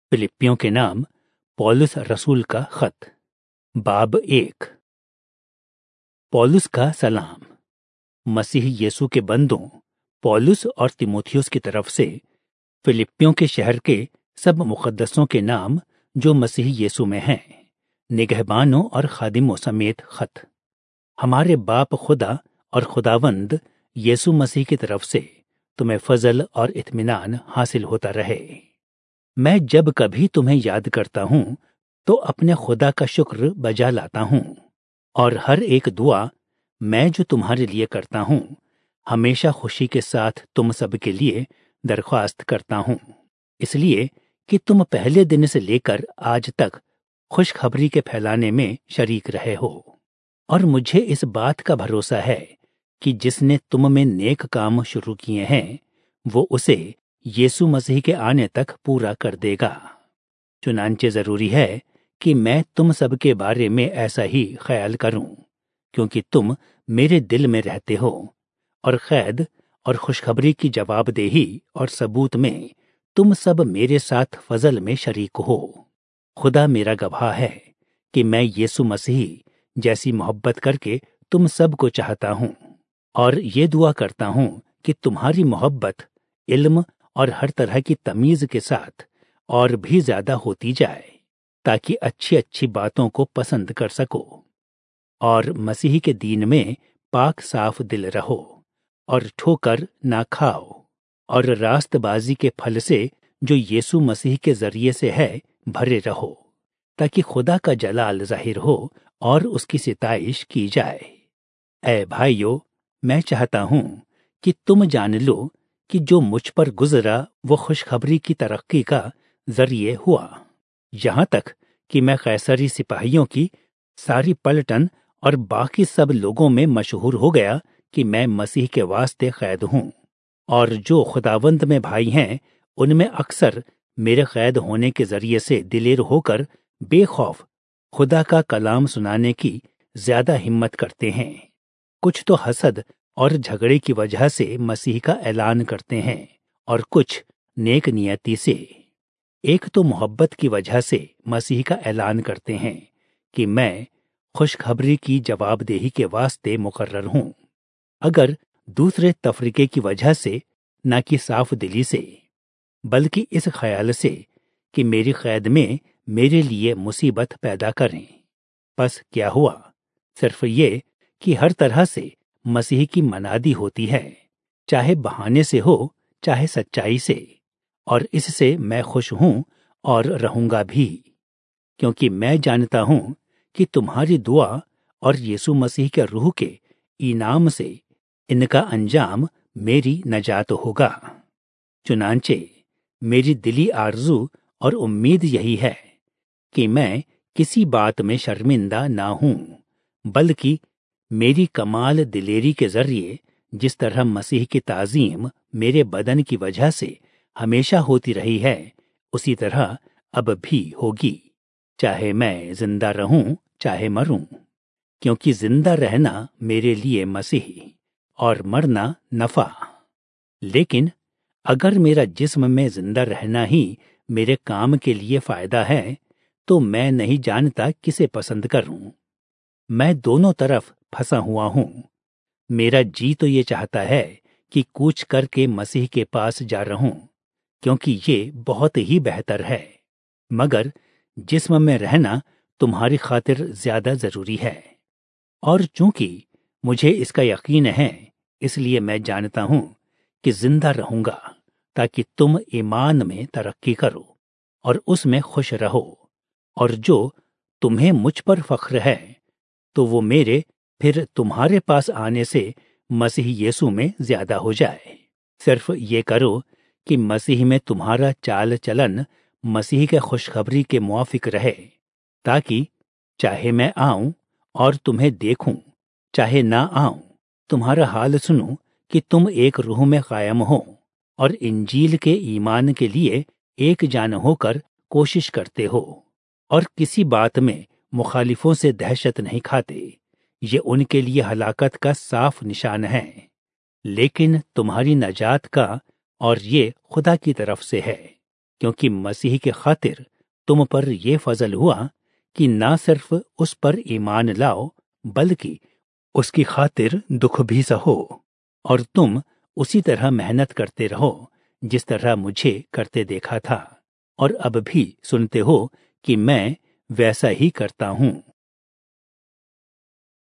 फिलिप्पियों के नाम पौलुस रसूल का खत। बाब 1। पौलुस का सलाम। मसीह यीशु के बंदों पौलुस और तीमुथियुस की तरफ से फिलिप्पियों के शहर के सब मुकद्दसों के नाम जो मसीह यीशु में हैं, निगहबानों और खादिमों समेत खत। हमारे बाप खुदा और खुदावंद यीशु मसीह की तरफ से तुम्हें फजल और इत्मीनान हासिल होता रहे। मैं जब कभी तुम्हें याद करता हूं तो अपने खुदा का शुक्र बजा लाता हूं, और हर एक दुआ मैं जो तुम्हारे लिए करता हूं हमेशा खुशी के साथ तुम सब के लिए दरख्वास्त करता हूं, इसलिए कि तुम पहले दिन से लेकर आज तक खुशखबरी के फैलाने में शरीक रहे हो। और मुझे इस बात का भरोसा है कि जिसने तुम में नेक काम शुरू किए हैं वो उसे यीशु मसीह के आने तक पूरा कर देगा। चुनांचे जरूरी है कि मैं तुम सब के बारे में ऐसा ही ख्याल करूं, क्योंकि तुम मेरे दिल में रहते हो, और कैद और खुशखबरी की जवाबदेही और सबूत में तुम सब मेरे साथ फजल में शरीक हो। खुदा मेरा गवाह है कि मैं यीशु मसीह जैसी मोहब्बत करके तुम सब को चाहता हूं, और ये दुआ करता हूं कि तुम्हारी मोहब्बत इल्म और हर तरह की तमीज के साथ और भी ज्यादा होती जाए, ताकि अच्छी अच्छी बातों को पसंद कर सको, और मसीह के दीन में पाक साफ दिल रहो, और ठोकर ना खाओ, और रास्तबाजी के फल से जो यीशु मसीह के जरिए से है भरे रहो, ताकि खुदा का जलाल जाहिर हो और उसकी सिताइश की जाए। ऐ भाइयों, मैं चाहता हूं कि तुम जान लो कि जो मुझ पर गुजरा वो खुशखबरी की तरक्की का जरिए हुआ, यहां तक कि मैं कैसरी सिपाहियों की सारी पलटन और बाकी सब लोगों में मशहूर हो गया कि मैं मसीह के वास्ते कैद हूं। और जो खुदावंद में भाई हैं उनमें अक्सर मेरे कैद होने के जरिए से दिलेर होकर बेखौफ खुदा का कलाम सुनाने की ज्यादा हिम्मत करते हैं। कुछ तो हसद और झगड़े की वजह से मसीह का ऐलान करते हैं, और कुछ नेक नियति से। एक तो मोहब्बत की वजह से मसीह का ऐलान करते हैं कि मैं खुशखबरी की जवाबदेही के वास्ते मुकर्रर हूं, अगर दूसरे तफरीके की वजह से न कि साफ दिली से, बल्कि इस ख्याल से कि मेरी कैद में मेरे लिए मुसीबत पैदा करें। बस क्या हुआ? सिर्फ ये कि हर तरह से मसीह की मनादी होती है, चाहे बहाने से हो चाहे सच्चाई से, और इससे मैं खुश हूं और रहूंगा भी, क्योंकि मैं जानता हूं कि तुम्हारी दुआ और यीशु मसीह के रूह के इनाम से इनका अंजाम मेरी नजात होगा। चुनांचे मेरी दिली आरजू और उम्मीद यही है कि मैं किसी बात में शर्मिंदा ना हूं, बल्कि मेरी कमाल दिलेरी के जरिए जिस तरह मसीह की ताजीम मेरे बदन की वजह से हमेशा होती रही है, उसी तरह अब भी होगी, चाहे मैं जिंदा रहूं चाहे मरूं, क्योंकि जिंदा रहना मेरे लिए मसीह और मरना नफा। लेकिन अगर मेरा जिस्म में जिंदा रहना ही मेरे काम के लिए फायदा है, तो मैं नहीं जानता किसे पसंद करूं। मैं दोनों तरफ फंसा हुआ हूं। मेरा जी तो ये चाहता है कि कूच करके मसीह के पास जा रहूं, क्योंकि ये बहुत ही बेहतर है, मगर जिस्म में रहना तुम्हारी खातिर ज्यादा जरूरी है। और चूंकि मुझे इसका यकीन है, इसलिए मैं जानता हूं कि जिंदा रहूंगा, ताकि तुम ईमान में तरक्की करो और उसमें खुश रहो, और जो तुम्हें मुझ पर फख्र है तो वो मेरे फिर तुम्हारे पास आने से मसीह यीशु में ज्यादा हो जाए। सिर्फ ये करो कि मसीह में तुम्हारा चाल चलन मसीह के खुशखबरी के मुआफिक रहे, ताकि चाहे मैं आऊं और तुम्हें देखूं, चाहे ना आऊं, तुम्हारा हाल सुनूं कि तुम एक रूह में कायम हो और इंजील के ईमान के लिए एक जान होकर कोशिश करते हो, और किसी बात में मुखालिफों से दहशत नहीं खाते। ये उनके लिए हलाकत का साफ निशान है, लेकिन तुम्हारी नजात का और ये खुदा की तरफ से है। क्योंकि मसीह के खातिर तुम पर यह फजल हुआ कि ना सिर्फ उस पर ईमान लाओ बल्कि उसकी खातिर दुख भी सहो, और तुम उसी तरह मेहनत करते रहो जिस तरह मुझे करते देखा था, और अब भी सुनते हो कि मैं वैसा ही करता हूं।